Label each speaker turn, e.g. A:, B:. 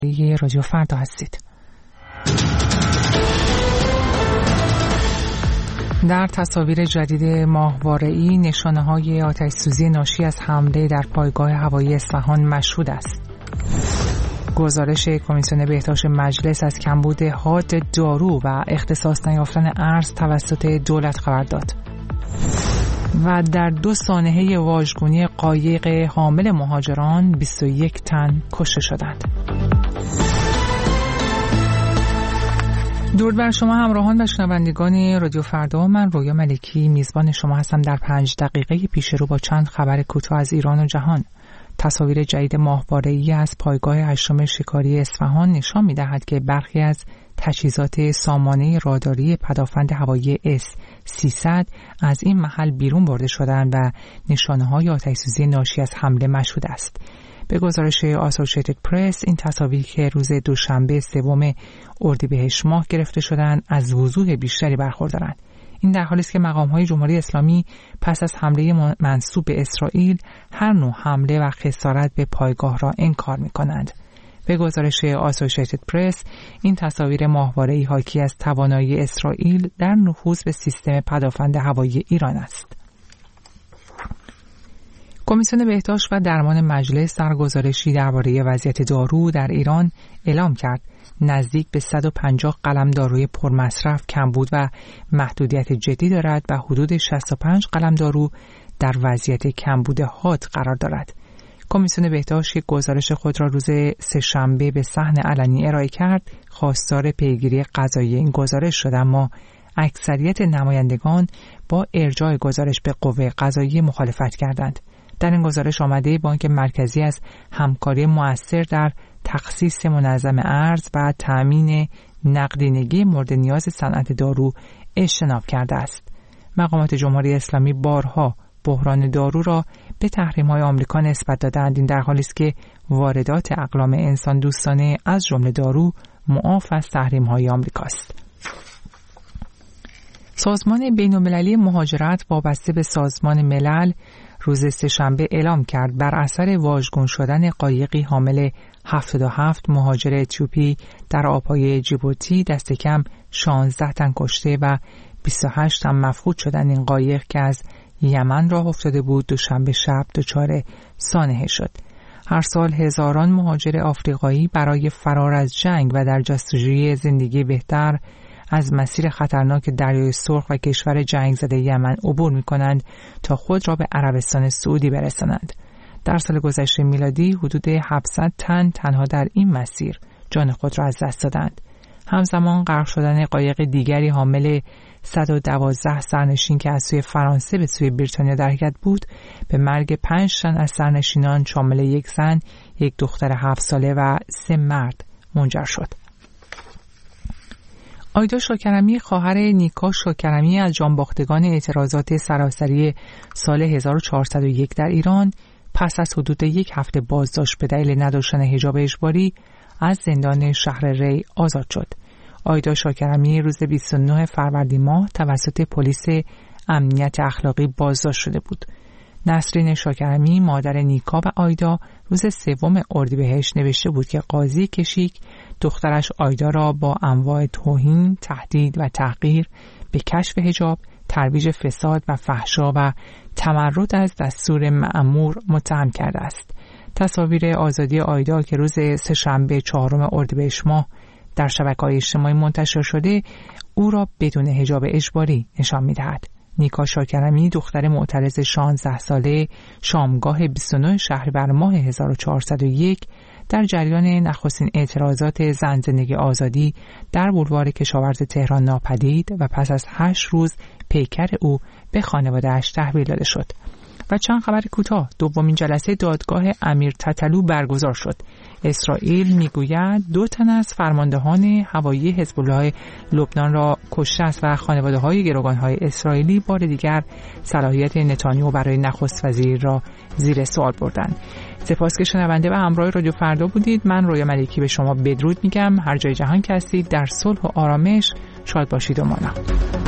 A: رادیو فردا هستید. در تصاویر جدید ماهواره‌ای نشانه‌های آتش‌سوزی ناشی از حمله در پایگاه هوایی اصفهان مشهود است. گزارش کمیسیون بهداشت مجلس از کمبود حاد دارو و اختصاص نیافتن ارز توسط دولت خبر داد. و در 2 سانحه واژگونی قایق حامل مهاجران 21 تن کشته شدند. درود بر شما همراهان و شنوندگان رادیو فردا. من رویا ملکی میزبان شما هستم در 5 دقیقه پیش رو با چند خبر کوتاه از ایران و جهان. تصاویر جدید ماهواره‌ای از پایگاه 8 شکاری اصفهان نشان می‌دهد که برخی از تجهیزات سامانه راداری پدافند هوایی S-300 از این محل بیرون برده شدند و نشانه‌های آتش‌سوزی ناشی از حمله مشهود است. به گزارش آسوشیتد پرس این تصاویر که روز دوشنبه 3 اردیبهشت ماه گرفته شدند از وضوح بیشتری برخوردارند. این در حالی است که مقام‌های جمهوری اسلامی پس از حمله منسوب به اسرائیل هر نوع حمله و خسارت به پایگاه را انکار می‌کنند. به گزارش آسوشیتد پرس این تصاویر ماهواره‌ای حاکی از توانایی اسرائیل در نفوذ به سیستم پدافند هوایی ایران است. کمیسیون بهداشت و درمان مجلس در گزارشی درباره وضعیت دارو در ایران اعلام کرد نزدیک به 150 قلم داروی پرمصرف کمبود و محدودیت جدی دارد و حدود 65 قلم دارو در وضعیت کمبود حاد قرار دارد. کمیسیون بهداشت که گزارش خود را روز سه‌شنبه به صحن علنی ارائه کرد خواستار پیگیری قضایی این گزارش شد، اما اکثریت نمایندگان با ارجاع گزارش به قوه قضاییه مخالفت کردند. در این گزارش آمده بانک مرکزی از همکاری مؤثر در تخصیص منظم ارز و تأمین نقدینگی مورد نیاز صنعت دارو اجتناب کرده است. مقامات جمهوری اسلامی بارها بحران دارو را به تحریم‌های آمریکا نسبت دادند. این در حالی است که واردات اقلام انسان دوستانه از جمله دارو معاف از تحریم‌های آمریکا است. سازمان بین‌المللی مهاجرت وابسته به سازمان ملل روز سه‌شنبه اعلام کرد بر اثر واژگون شدن قایقی حامل 77 مهاجر اتیوپی در آبهای جیبوتی دست کم 16 تن کشته و 28 تن مفقود شدن. این قایق که از یمن راه افتاده بود دوشنبه شب دچار سانحه شد. هر سال هزاران مهاجر آفریقایی برای فرار از جنگ و در جستجوی زندگی بهتر از مسیر خطرناک دریای سرخ و کشور جنگ زده یمن عبور می‌کنند تا خود را به عربستان سعودی برسانند. در سال گذشته میلادی حدود 700 تن تنها در این مسیر جان خود را از دست دادند. همزمان غرق شدن قایق دیگری حامل 112 سرنشین که از سوی فرانسه به سوی بریتانیا در حرکت بود به مرگ 5 تن از سرنشینان شامل 1 زن، 1 دختر 7 ساله و 3 مرد منجر شد. آیدا شاکرمی خواهر نیکا شاکرمی از جانباختگان اعتراضات سراسری سال 1401 در ایران پس از حدود 1 هفته بازداشت به دلیل نداشتن حجاب اجباری از زندان شهر ری آزاد شد. آیدا شاکرمی روز 29 فروردین ماه توسط پلیس امنیت اخلاقی بازداشت شده بود. نسرین شاکرمی مادر نیکا و آیدا روز 3 اردیبهشت نوشته بود که قاضی کشیک دخترش آیدا را با انواع توهین، تهدید و تحقیر به کشف حجاب، ترویج فساد و فحشا و تمرد از دستور مأمور متهم کرده است. تصاویر آزادی آیدا که روز سه‌شنبه 4 اردیبهشت ماه در شبکه‌های اجتماعی منتشر شده او را بدون حجاب اجباری نشان می‌دهد. نیکا شاکرمی دختر معترض 16 ساله شامگاه 29 شهریور ماه 1401 در جریان نخستین اعتراضات زن زندگی آزادی در بولوار کشاورز تهران ناپدید و پس از 8 روز پیکر او به خانواده‌اش تحویل داده شد. و چند خبر کوتاه. 2مین جلسه دادگاه امیر تتلو برگزار شد. اسرائیل میگوید 2 تن از فرماندهان هوایی حزب الله لبنان را کشته است و خانواده‌های گروگان‌های اسرائیلی بار دیگر صلاحیت نتانیاهو برای نخست وزیر را زیر سوال بردند. سپاس که شنونده و همراه رادیو فردا بودید. من رویا ملکی به شما بدرود میگم. هر جای جهان که هستید در صلح و آرامش شاد باشید و مانا.